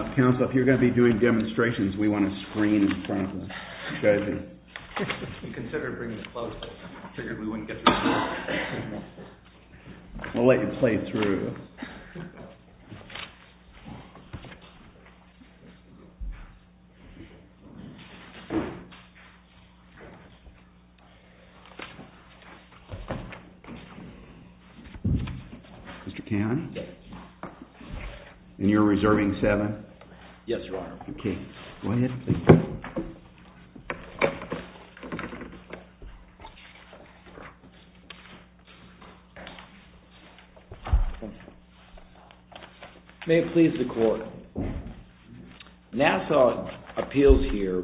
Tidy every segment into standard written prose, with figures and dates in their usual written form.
Counsel, if you're going to be doing demonstrations, we want a screen in front of us. We considered bringing the clubs, but figured we wouldn't get through. We'll let you play through. Mr. Kahn? Yes. And you're reserving 7? Yes, Your Honor. Okay. Go ahead, please. May it please the Court. NASA's appeal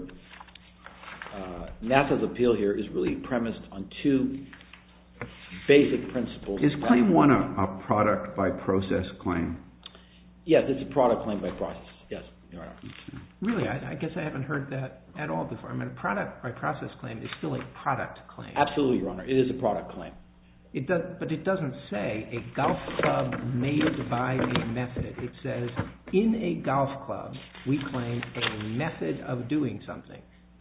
here is really premised on two basic principles. Is Claim 1 a product by process claim? Yes, it's a product claim by process. Yes, Your Honor. Really, I guess I haven't heard that at all before. I mean, a product by process claim is still a product claim. Absolutely, Your Honor. It is a product claim. But it doesn't say a golf club made by a method. It says, in a golf club, we claim a method of doing something.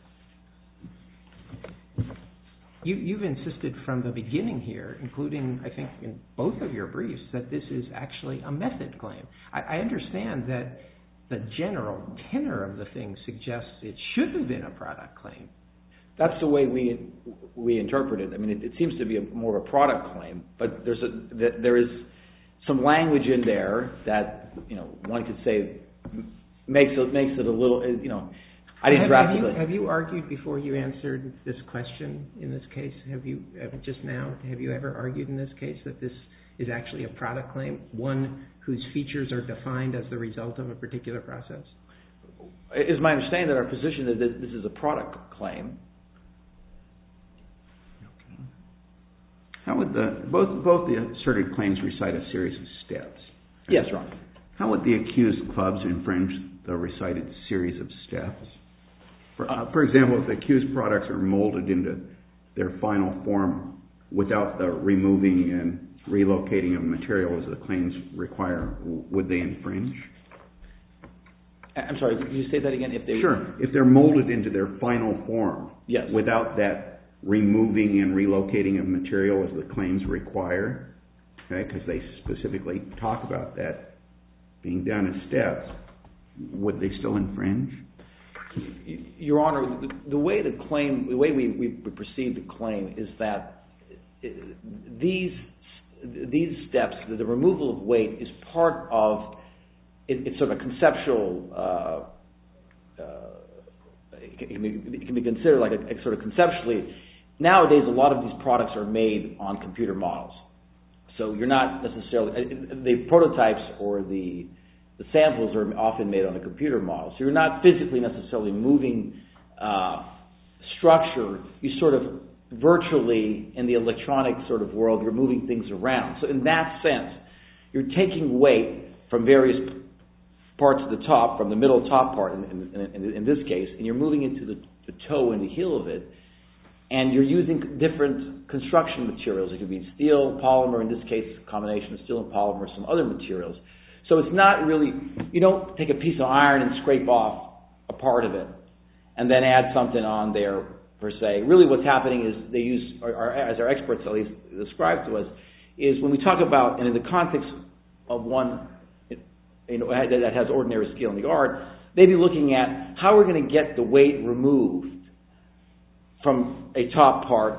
You've insisted from the beginning here, including, I think, in both of your briefs, that this is actually a method claim. I understand that the general tenor of the thing suggests it should have been a product claim. That's the way we interpret it. I mean, it seems to be more of a product claim, but there is some language in there that one could say makes it a little. I didn't draft it. Have you argued before you answered this question in this case? Have you ever argued in this case that this is actually a product claim, one whose features are defined as the result of a particular process? It is my understanding that our position is that this is a product claim. How would both the asserted claims recite a series of steps? Yes, Ron. How would the accused clubs infringe the recited series of steps? For example, if the accused products are molded into their final form without the removing and relocating of material as the claims require, would they infringe? I'm sorry, can you say that again? Sure. If they're molded into their final form, yes, without that removing and relocating of material as the claims require, okay, because they specifically talk about that being done as steps, would they still infringe? Your Honor, the way we perceive the claim is that these steps, the removal of weight, is part of it's sort of a conceptual. It can be considered like a sort of conceptually. Nowadays, a lot of these products are made on computer models, so you're not necessarily the prototypes or the samples are often made on a computer model, so you're not physically necessarily moving structure. You sort of virtually, in the electronic sort of world, you're moving things around. So in that sense, you're taking weight from various parts of the top, from the middle top part in this case, and you're moving into the toe and the heel of it, and you're using different construction materials. It could be steel, polymer, in this case, a combination of steel and polymer, some other materials. So it's not really, you don't take a piece of iron and scrape off a part of it and then add something on there, per se. Really what's happening is they use, as our experts at least describe to us, is when we talk about, and in the context of one that has ordinary skill in the art, they'd be looking at how we're going to get the weight removed from a top part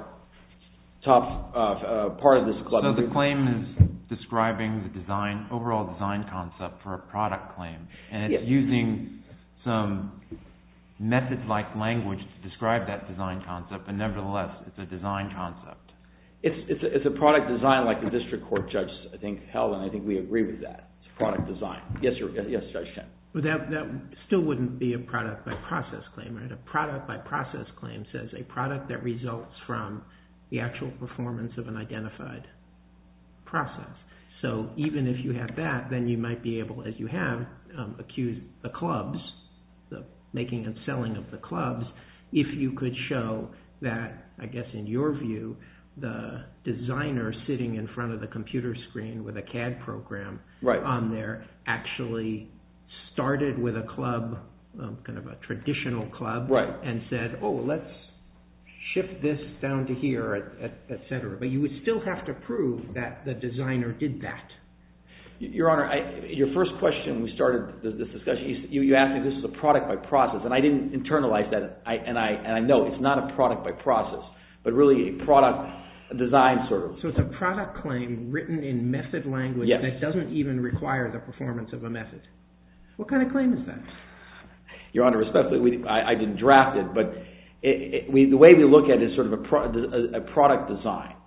of this club. So the claim is describing the overall design concept for a product claim, and it's using some method-like language to describe that design concept, but nevertheless, it's a design concept. It's a product design like the district court judge, I think, held, and I think we agree with that. It's a product design. Yes, Judge Chen. But that still wouldn't be a product by process claim, right? A product by process claim says a product that results from the actual performance of an identified process. So even if you have that, then you might be able, as you have, accuse the clubs, the making and selling of the clubs, if you could show that, I guess in your view, the designer sitting in front of the computer screen with a CAD program on there actually started with a club, kind of a traditional club, right, and said, oh, let's shift this down to here, et cetera. But you would still have to prove that the designer did that. Your Honor, your first question when we started this discussion, you asked me if this was a product by process, and I didn't internalize that, and I know it's not a product by process, but really a product design sort of. So it's a product claim written in method language that doesn't even require the performance of a method. What kind of claim is that? Your Honor, respectfully, I didn't draft it, but the way we look at it is sort of a product design.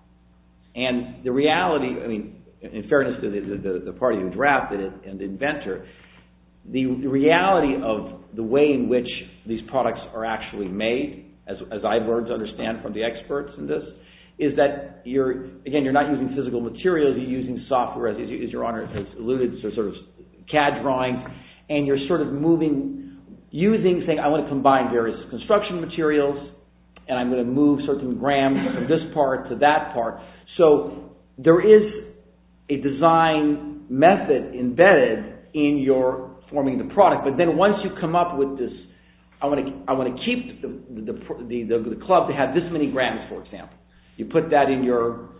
And the reality, I mean, in fairness to the party who drafted it and the inventor, the reality of the way in which these products are actually made, as I've learned to understand from the experts in this, is that you're not using physical materials, you're using software, as Your Honor has alluded to, sort of CAD drawings, and you're sort of saying, I want to combine various construction materials, and I'm going to move certain grams from this part to that part. So there is a design method embedded in your forming the product, but then once you come up with this, I want to keep the club to have this many grams, for example. You put that in your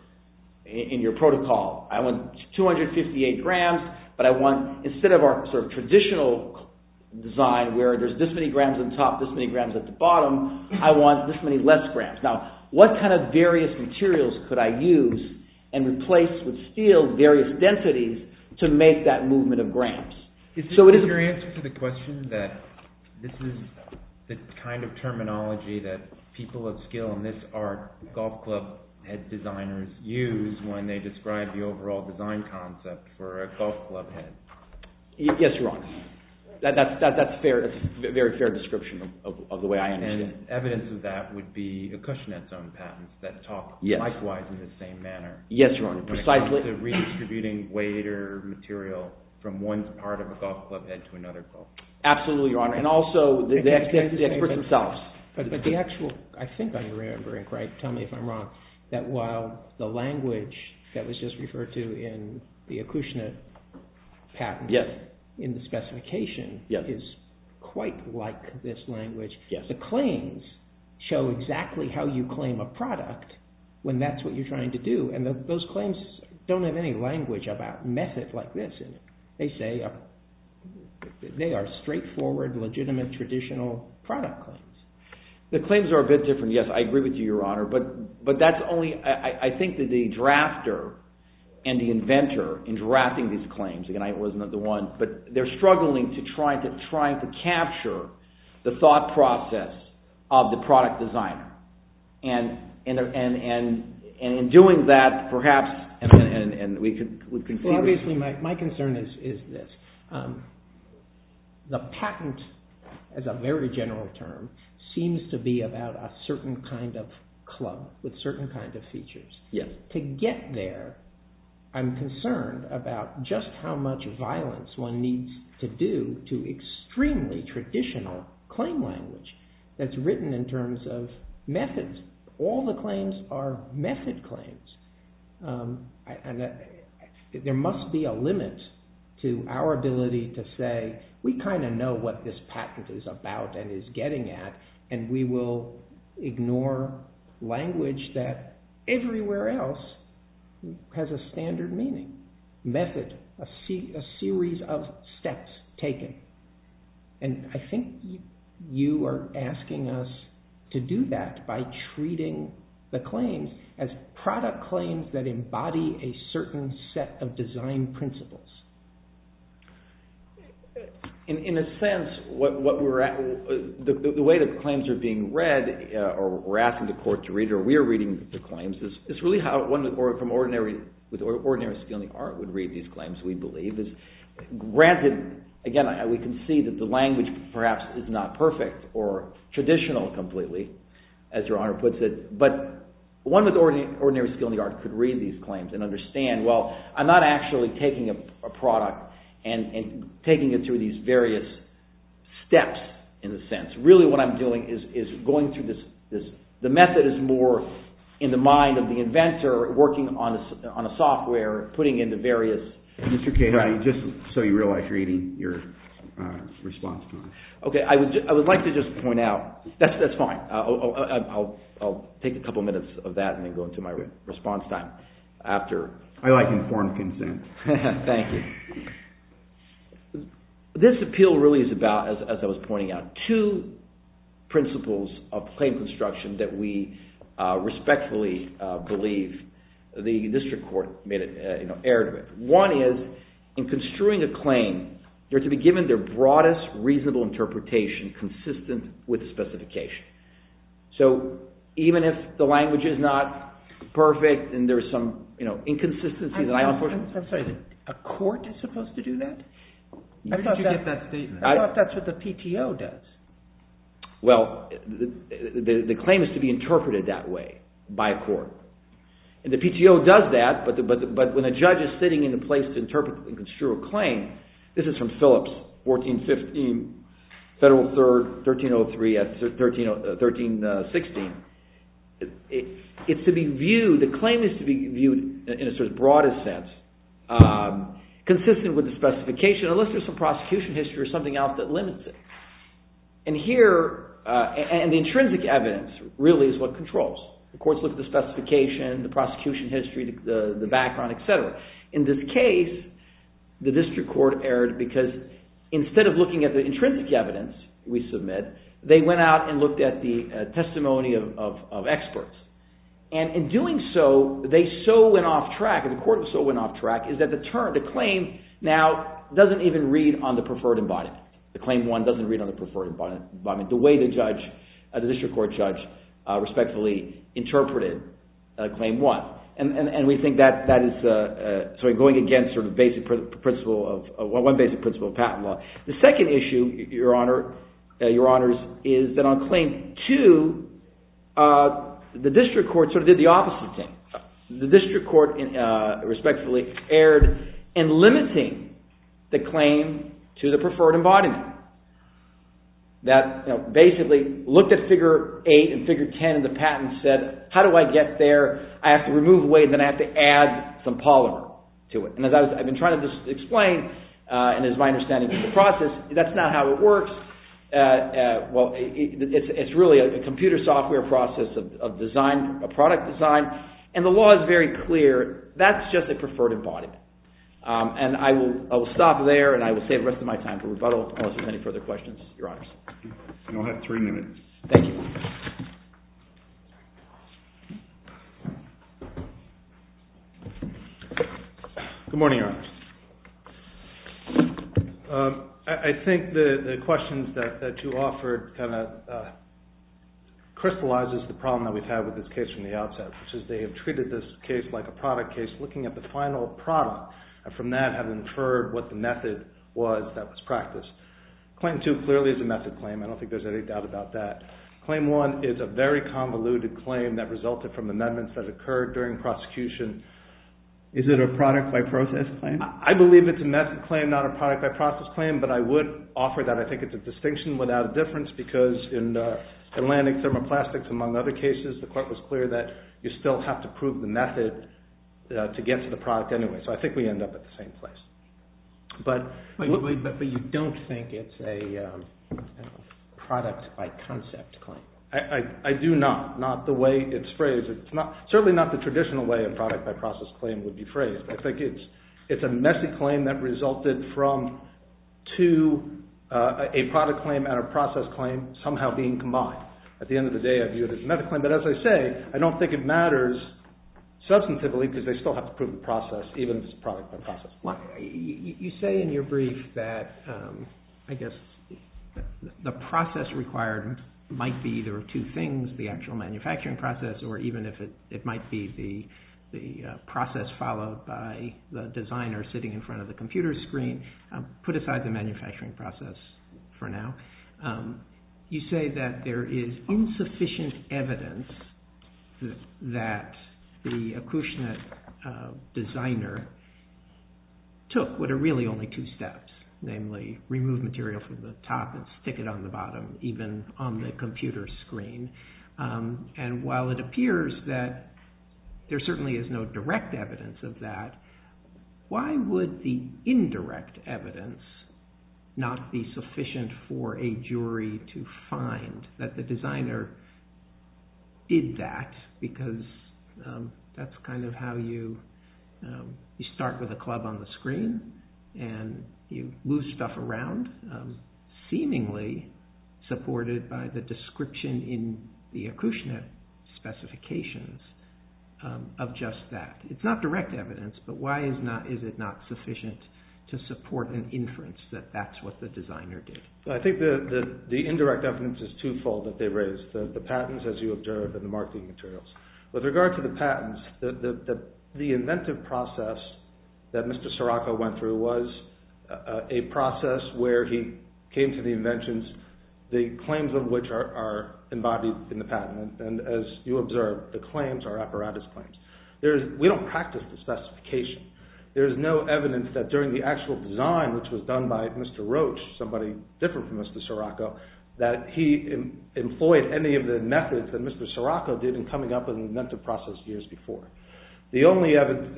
protocol. I want 258 grams, but I want, instead of our sort of traditional design where there's this many grams on top, this many grams at the bottom, I want this many less grams. Now, what kind of various materials could I use and replace with steel various densities to make that movement of grams? Is your answer to the question that this is the kind of terminology that people of skill in this art, golf club head designers, use when they describe the overall design concept for a golf club head? Yes, Your Honor. That's fair. That's a very fair description of the way I understand it. And evidence of that would be Acushnet's own patents that talk likewise in the same manner. Yes, Your Honor. Precisely. When it comes to redistributing weight or material from one part of a golf club head to another golf club. Absolutely, Your Honor. And also the experts themselves. But the actual, I think I'm remembering right, tell me if I'm wrong, that while the language that was just referred to in the Acushnet patent, in the specification, is quite like this language. The claims show exactly how you claim a product when that's what you're trying to do. And those claims don't have any language about method like this in it. They say they are straightforward, legitimate, traditional product claims. The claims are a bit different. Yes, I agree with you, Your Honor. But that's only, I think that the drafter and the inventor in drafting these claims, again, I wasn't the one, but they're struggling to trying to capture the thought process of the product designer. And in doing that, perhaps, and we could Well, obviously, my concern is this. The patent, as a very general term, seems to be about a certain kind of club with certain kind of features. Yes. To get there, I'm concerned about just how much violence one needs to do to extremely traditional claim language that's written in terms of methods. All the claims are method claims. There must be a limit to our ability to say, we kind of know what this patent is about and is getting at, and we will ignore language that everywhere else has a standard meaning. Method, a series of steps taken. And I think you are asking us to do that by treating the claims as product claims that embody a certain set of design principles. In a sense, what we're the way the claims are being read, or we're asking the court to read, or we're reading the claims, is really how one from ordinary skill in the art would read these claims. We believe is granted. Again, we can see that the language perhaps is not perfect or traditional completely, as Your Honor puts it, but one with ordinary skill in the art could read these claims and understand, well, I'm not actually taking a product and taking it through these various steps, in a sense. Really what I'm doing is going through this. The method is more in the mind of the inventor, working on a software, putting in the various... Mr. Cahill, just so you realize you're eating your response time. Okay, I would like to just point out, that's fine. I'll take a couple minutes of that and then go into my response time after. I like informed consent. Thank you. This appeal really is about, as I was pointing out, two principles of claim construction that we respectfully believe the district court made it erred with. One is, in construing a claim, they're to be given their broadest reasonable interpretation consistent with the specification. So even if the language is not perfect and there's some inconsistencies, I'm sorry, a court is supposed to do that? Where did you get that statement? I thought that's what the PTO does. Well, the claim is to be interpreted that way by a court. And the PTO does that, but when a judge is sitting in the place to interpret and construe a claim, this is from Phillips, 1415, Federal 3rd, 1303, 1316. It's to be viewed, the claim is to be viewed in a sort of broadest sense, consistent with the specification, unless there's some prosecution history or something else that limits it. And here, and the intrinsic evidence really is what controls. The courts look at the specification, the prosecution history, the background, etc. In this case, the district court erred because instead of looking at the intrinsic evidence we submit, they went out and looked at the testimony of experts. And in doing so, they so went off track, and the court so went off track, is that the claim now doesn't even read on the preferred embodiment. The claim 1 doesn't read on the preferred embodiment. The way the district court judge respectfully interpreted claim 1. And we think that is going against sort of basic principle of one basic principle of patent law. The second issue, Your Honors, is that on claim 2, the district court sort of did the opposite thing. The district court respectfully erred in limiting the claim to the preferred embodiment. That basically looked at figure 8 and figure 10 in the patent and said, how do I get there? I have to remove weight and then I have to add some polymer to it. And as I've been trying to explain, and as my understanding of the process, that's not how it works. It's really a computer software process of design, a product design, and the law is very clear. That's just a preferred embodiment. And I will stop there, and I will save the rest of my time for rebuttal, unless there's any further questions, Your Honors. You'll have 3 minutes. Thank you. Good morning, Your Honors. I think the questions that you offered kind of crystallizes the problem that we've had with this case from the outset, which is they have treated this case like a product case, looking at the final product, and from that have inferred what the method was that was practiced. Claim 2 clearly is a method claim. I don't think there's any doubt about that. Claim 1 is a very convoluted claim that resulted from amendments that occurred during prosecution. Is it a product-by-process claim? I believe it's a method claim, not a product-by-process claim, but I would offer that I think it's a distinction without a difference because in Atlantic Thermoplastics, among other cases, the court was clear that you still have to prove the method to get to the product anyway. So I think we end up at the same place. But you don't think it's a product-by-concept claim? I do not the way it's phrased. It's not certainly not the traditional way a product-by-process claim would be phrased. I think it's a messy claim that resulted from a product claim and a process claim somehow being combined. At the end of the day, I view it as a method claim. But as I say, I don't think it matters substantively because they still have to prove the process, even if it's product-by-process. Well, you say in your brief that, I guess, the process required might be either of two things, the actual manufacturing process, or even if it might be the process followed by the designer sitting in front of the computer screen. Put aside the manufacturing process for now. You say that there is insufficient evidence that the Acushnet designer took what are really only two steps, namely remove material from the top and stick it on the bottom, even on the computer screen. And while it appears that there certainly is no direct evidence of that, why would the indirect evidence not be sufficient for a jury to find that the designer did that, because that's kind of how you start with a club on the screen and you move stuff around, seemingly supported by the description in the Acushnet specifications of just that. It's not direct evidence, but why is it not sufficient to support an inference that that's what the designer did? I think the indirect evidence is twofold that they raised, the patents, as you observed, and the marketing materials. With regard to the patents, the inventive process that Mr. Sirocco went through was a process where he came to the inventions, the claims of which are embodied in the patent. And as you observed, the claims are apparatus claims. We don't practice the specification. There is no evidence that during the actual design, which was done by Mr. Roach, somebody different from Mr. Sirocco, that he employed any of the methods that Mr. Sirocco did in coming up with an inventive process years before. The only evidence,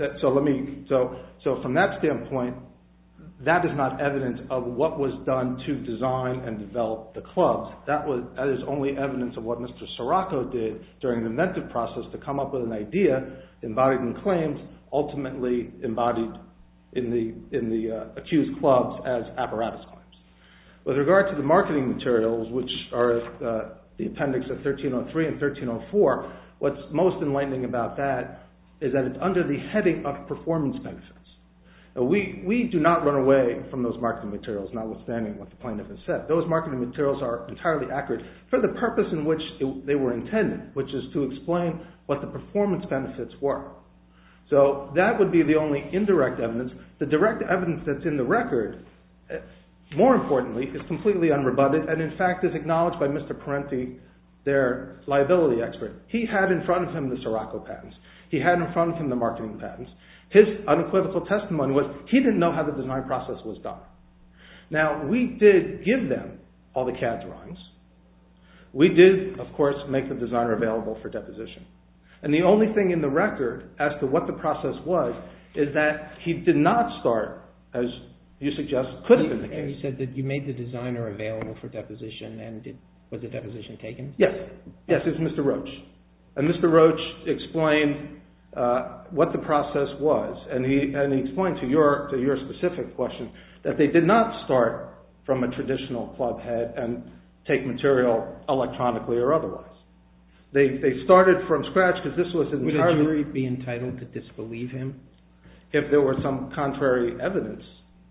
so from that standpoint, that is not evidence of what was done to design and develop the clubs. That is only evidence of what Mr. Sirocco did during the inventive process to come up with an idea embodied in claims, ultimately embodied in the accused clubs as apparatus claims. With regard to the marketing materials, which are the appendix of 1303 and 1304, what's most enlightening about that is that it's under the heading of performance benefits. Now, we do not run away from those marketing materials, notwithstanding what the plaintiff has said. Those marketing materials are entirely accurate for the purpose in which they were intended, which is to explain what the performance benefits were. So that would be the only indirect evidence. The direct evidence that's in the record, more importantly, is completely unrebutted and in fact is acknowledged by Mr. Parenti, their liability expert. He had in front of him the Sirocco patents. He had in front of him the marketing patents. His unequivocal testimony was he didn't know how the design process was done. Now, we did give them all the CAD drawings. We did, of course, make the designer available for deposition. And the only thing in the record as to what the process was is that he did not start, as you suggest, could have been the case. You said that you made the designer available for deposition, and was the deposition taken? Yes. Yes, it was Mr. Roach. And Mr. Roach explained what the process was, and he explained to your specific question that they did not start from a traditional club head and take material electronically or otherwise. They started from scratch because this was entirely... Would a jury be entitled to disbelieve him? If there were some contrary evidence.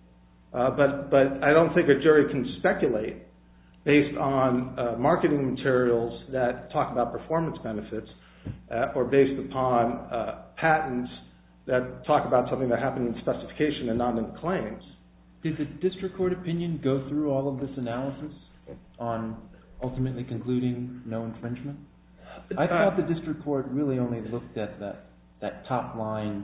But I don't think a jury can speculate based on marketing materials that talk about performance benefits or based upon patents that talk about something that happened in specification and not in claims. Did the district court opinion go through all of this analysis on ultimately concluding no infringement? I thought the district court really only looked at that top line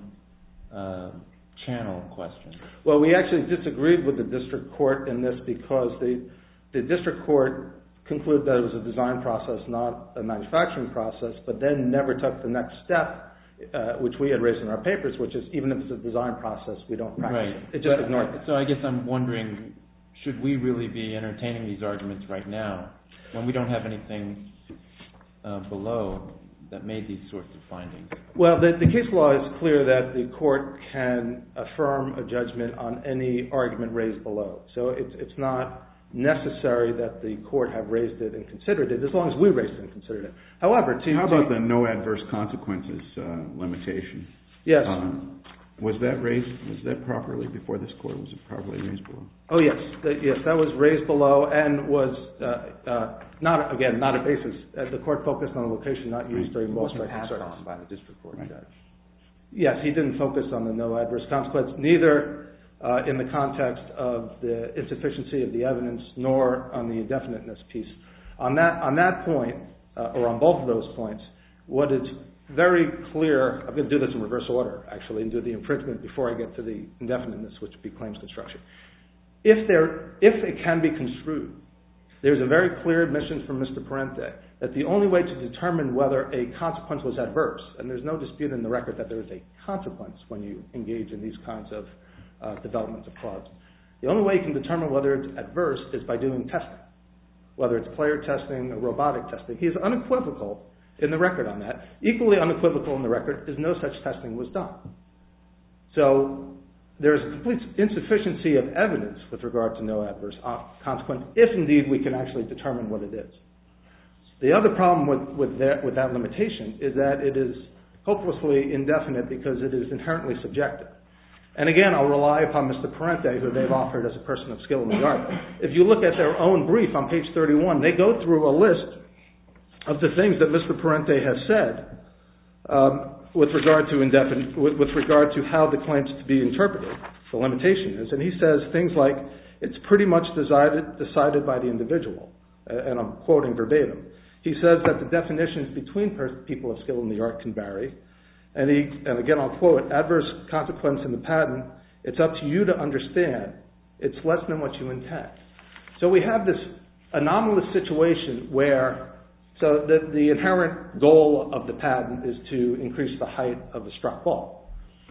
channel question. Well, we actually disagreed with the district court in this because the district court concluded that it was a design process, not a manufacturing process, but then never took the next step, which we had raised in our papers, which is even if it's a design process, we don't practice it. It just ignored it. So I guess I'm wondering, should we really be entertaining these arguments right now when we don't have anything below that made these sorts of findings? Well, the case law is clear that the court can affirm a judgment on any argument raised below. So it's not necessary that the court have raised it and considered it, as long as we raised it and considered it. However, how about the no adverse consequences limitation? Yes. Was that raised? Was that properly before this court? Was it properly raised below? Oh, yes. Yes, that was raised below and was not a basis. The court focused on a location not used during law striking service. It wasn't passed on by the district court judge. Yes, he didn't focus on the no adverse consequence, neither in the context of the insufficiency of the evidence nor on the indefiniteness piece. On that point, or on both of those points, what is very clear, I'm going to do this in reverse order, actually, and do the infringement before I get to the indefiniteness, which would be claims construction. If it can be construed, there's a very clear admission from Mr. Parente that the only way to determine whether a consequence was adverse, and there's no dispute in the record that there is a consequence when you engage in these kinds of developments of clubs, The only way you can determine whether it's adverse is by doing testing, whether it's player testing or robotic testing. He is unequivocal in the record on that. Equally unequivocal in the record is no such testing was done. So there is a complete insufficiency of evidence with regard to no adverse consequence, if indeed we can actually determine what it is. The other problem with that limitation is that it is hopelessly indefinite because it is inherently subjective. And again, I'll rely upon Mr. Parente, who they've offered as a person of skill in the art. If you look at their own brief on page 31, they go through a list of the things that Mr. Parente has said with regard to how the claims to be interpreted, the limitation is. And he says things like, it's pretty much decided by the individual. And I'm quoting verbatim. He says that the definitions between people of skill in the art can vary. And again, I'll quote, adverse consequence in the patent, it's up to you to understand. It's less than what you intend. So we have this anomalous situation where, so the inherent goal of the patent is to increase the height of a struck ball.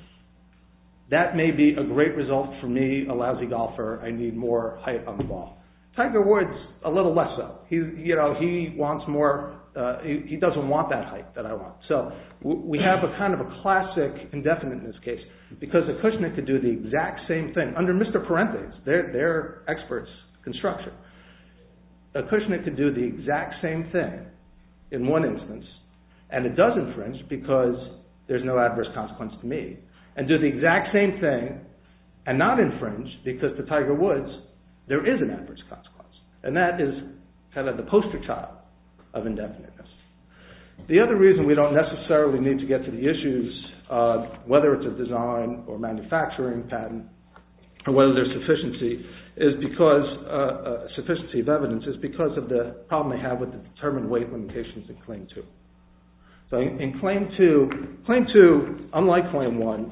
That may be a great result for me, a lousy golfer. I need more height on the ball. Tiger Woods, a little less so. He wants more. He doesn't want that height that I want. So we have a kind of a classic indefiniteness case because Acushnet could do the exact same thing under Mr. Parente's. They're experts construction. Acushnet could do the exact same thing in one instance, and it does infringe because there's no adverse consequence to me, and do the exact same thing and not infringe because to Tiger Woods there is an adverse consequence. And that is kind of the poster child of indefiniteness. The other reason we don't necessarily need to get to the issues, whether it's a design or manufacturing patent, or whether there's sufficiency, is because sufficiency of evidence is because of the problem they have with the determined weight limitations in Claim 2. So in Claim 2, unlike Claim 1,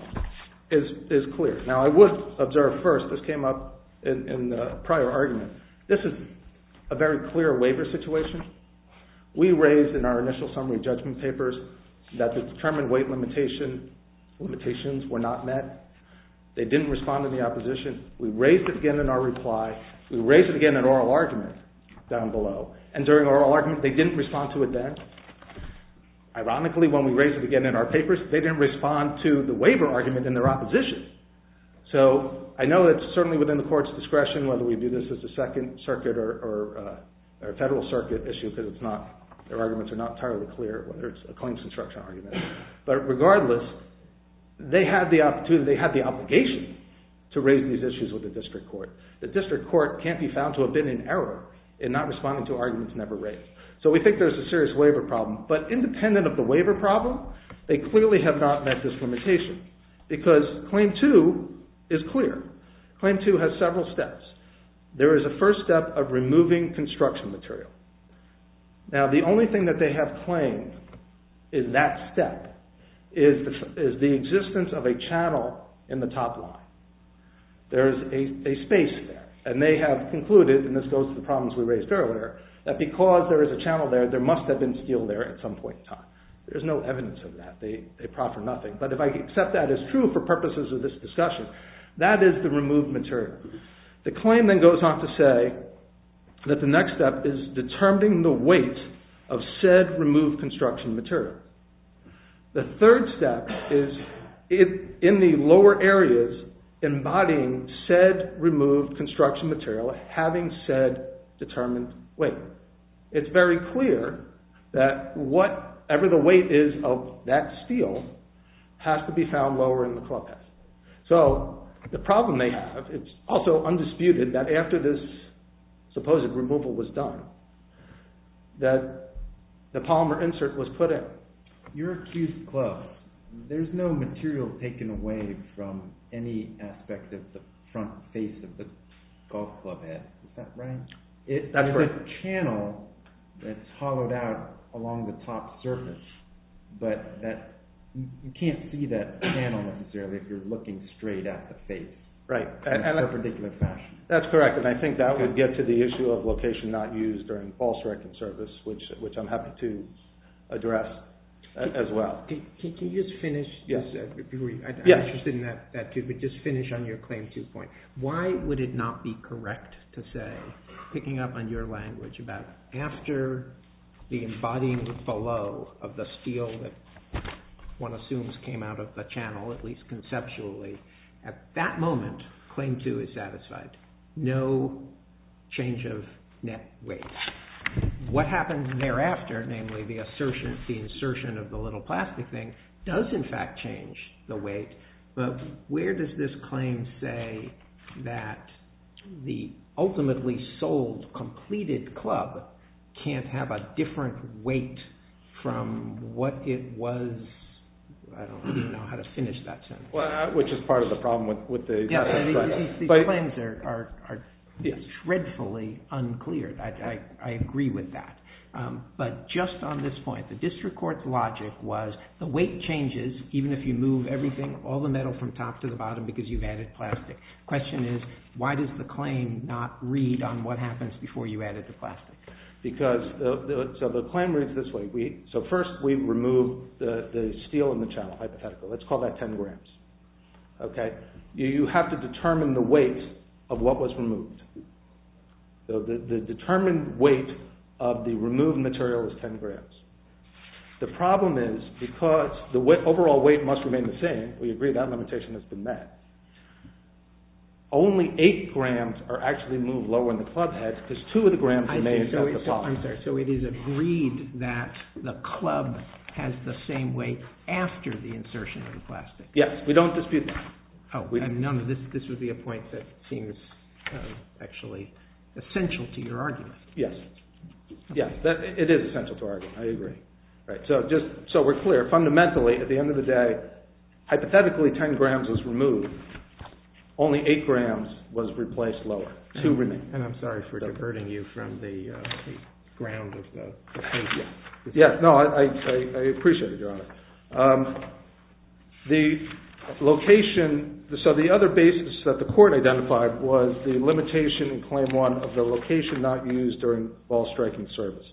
is clear. Now I would observe first, this came up in the prior argument, this is a very clear waiver situation. We raised in our initial summary judgment papers that the determined weight limitations were not met. They didn't respond in the opposition. We raised it again in our reply. We raised it again in oral argument down below. And during oral argument, they didn't respond to it then. Ironically, when we raised it again in our papers, they didn't respond to the waiver argument in their opposition. So I know it's certainly within the court's discretion whether we do this as a Second Circuit or a Federal Circuit issue because it's not, their arguments are not entirely clear whether it's a claims construction argument. But regardless, they had the opportunity, they had the obligation to raise these issues with the district court. The district court can't be found to have been in error in not responding to arguments never raised. So we think there's a serious waiver problem. But independent of the waiver problem, they clearly have not met this limitation because Claim 2 is clear. Claim 2 has several steps. There is a first step of removing construction material. Now, the only thing that they have claimed is that step, is the existence of a channel in the top line. There is a space there. And they have concluded, and this goes to the problems we raised earlier, that because there is a channel there, there must have been steel there at some point in time. There's no evidence of that. They proffer nothing. But if I accept that as true for purposes of this discussion, that is the removed material. The claim then goes on to say that the next step is determining the weight of said removed construction material. The third step is in the lower areas embodying said removed construction material having said determined weight. It's very clear that whatever the weight is of that steel has to be found lower in the clubhead. So the problem they have, it's also undisputed that after this supposed removal was done, that the polymer insert was put in. Your accused club, there's no material taken away from any aspect of the front face of the golf club head. Is that right? That's right. There's a channel that's hollowed out along the top surface, but that you can't see that channel necessarily if you're looking straight at the face. Right. In a perpendicular fashion. That's correct, and I think that would get to the issue of location not used during ball striking service, which I'm happy to address. as well. Can you just finish? Yes. I'm Yes. interested in that too, but just finish on your Claim 2 point. Why would it not be correct to say, picking up on your language about after the embodying below of the steel that one assumes came out of the channel, at least conceptually, at that moment, Claim 2 is satisfied. No change of net weight. What happens thereafter, namely the insertion of the little plastic thing, does in fact change the weight, but where does this claim say that the ultimately sold completed club can't have a different weight from what it was? I don't even know how to finish that sentence. Well, which is part of the problem with the... These claims are yes, dreadfully unclear. I agree with that. But just on this point, the district court's logic was the weight changes even if you move everything, all the metal from top to the bottom because you've added plastic. Question is, why does the claim not read on what happens before you added the plastic? Because the claim reads this way. So first we remove the steel in the channel, hypothetically. Let's call that 10 grams. Okay? You have to determine the weight of what was removed. So the determined weight of the removed material is 10 grams. The problem is, because the overall weight must remain the same, we agree that limitation has been met, only 8 grams are actually moved lower in the club head because 2 of the grams remain at the top. I'm sorry, so it is agreed that the club has the same weight after the insertion of the plastic? Yes, we don't dispute that. Oh, no, this would be a point that seems actually essential to your argument. Yes. Yes, it is essential to our argument. I agree. Right. So just so we're clear, fundamentally, at the end of the day, hypothetically 10 grams was removed. Only 8 grams was replaced lower. 2 remain. And I'm sorry for diverting you from the ground of the case. Yeah, no, I appreciate it, Your Honor. The location, so the other basis that the court identified was the limitation in Claim 1 of the location not used during ball striking service.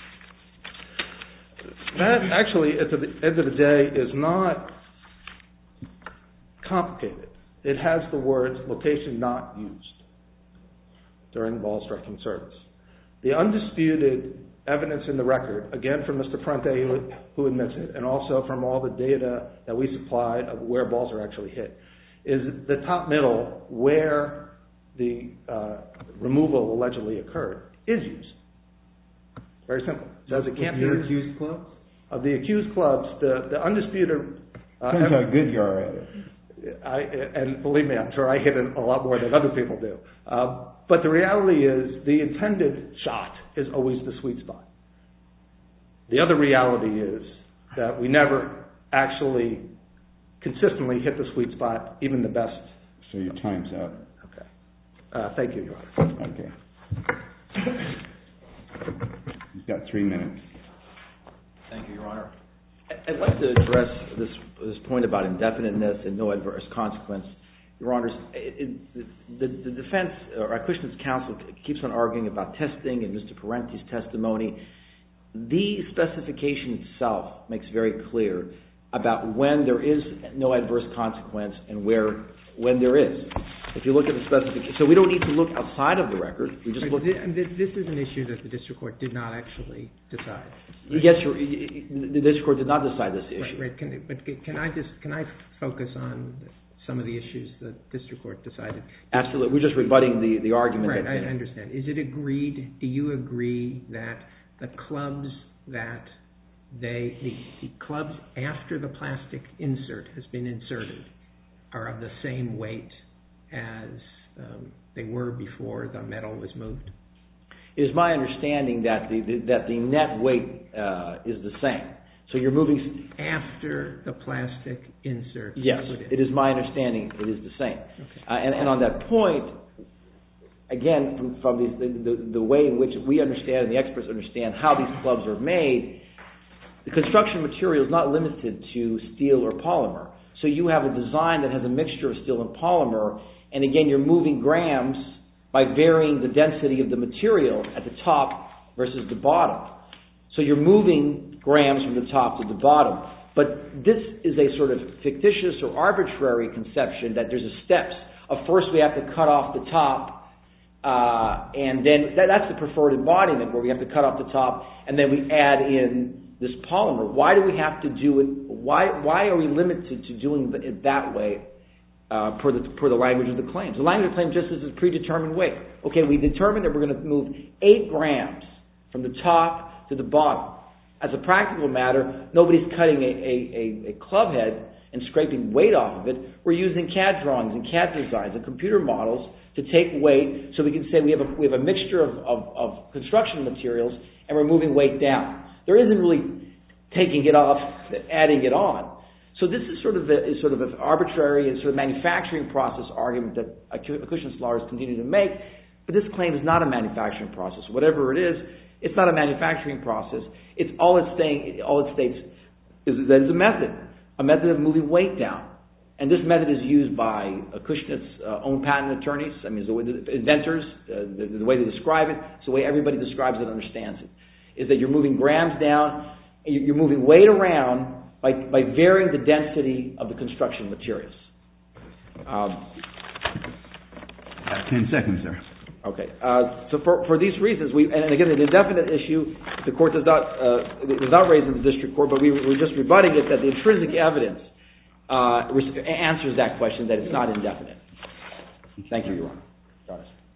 That actually, at the end of the day, is not complicated. It has the words location not used during ball striking service. The undisputed evidence in the record, again from Mr. Prente, who admits it, and also from all the data that we supplied of where balls are actually hit, is the top middle where the removal allegedly occurred is used. Very simple. Does it can't be used? Accused clubs? Of the accused clubs, the undisputed... Depends how good you are at it. And believe me, I'm sure I hit it a lot more than other people do. But the reality is the intended shot is always the sweet spot. The other reality is that we never actually consistently hit the sweet spot, even the best. So your time's up. Okay. Thank you, Your Honor. Okay. You've got 3 minutes. Thank you, Your Honor. I'd like to address this point about indefiniteness and no adverse consequence. Your Honors, the defense, or Acushne's counsel, keeps on arguing about testing and Mr. Parente's testimony. The specification itself makes very clear about when there is no adverse consequence and when there is. If you look at the specification, so we don't need to look outside of the record. We just look. This is an issue that the district court did not actually decide. Right? Yes, the district court did not decide this issue. Right. But can I focus on some of the issues that the district court decided? Absolutely. We're just rebutting the argument. Right. I understand. Is it agreed? Do you agree that the clubs the clubs after the plastic insert has been inserted are of the same weight as they were before the metal was moved? It is my understanding that the net weight is the same. So you're moving after the plastic insert. Yes, it is my understanding it is the same. Okay. And on that point, again, from the way in which we understand and the experts understand how these clubs are made, the construction material is not limited to steel or polymer. So you have a design that has a mixture of steel and polymer, and again, you're moving grams by varying the density of the material at the top versus the bottom. So you're moving grams from the top to the bottom. But this is a sort of fictitious or arbitrary conception that there's a steps. First we have to cut off the top, and then that's the preferred embodiment where we have to cut off the top, and then we add in this polymer. Why do we have to do it? Why are we limited to doing it that way per the language of the claims? The language of the claim just is a predetermined weight. Okay, we determined that we're going to move 8 grams from the top to the bottom. As a practical matter, nobody's cutting a club head and scraping weight off of it. We're using CAD drawings and CAD designs and computer models to take weight so we can say we have a mixture of construction materials and we're moving weight down. There isn't really taking it off, adding it on. So this is sort of an arbitrary and sort of manufacturing process argument that Acushnet scholars continue to make, but this claim is not a manufacturing process. Whatever it is, it's not a manufacturing process. It's all it states is that it's a method of moving weight down. And this method is used by Acushnet's own patent attorneys. I mean, it's the way the inventors, the way they describe it, it's the way everybody describes it and understands it, is that you're moving grams down, you're moving weight around by varying the density of the construction materials. 10 seconds there. Okay. So for these reasons, and again, the indefinite issue, the court does not it was not raised in the district court, but we're just rebutting it that the intrinsic evidence answers that question, that it's not indefinite. Thank you, Your Honor.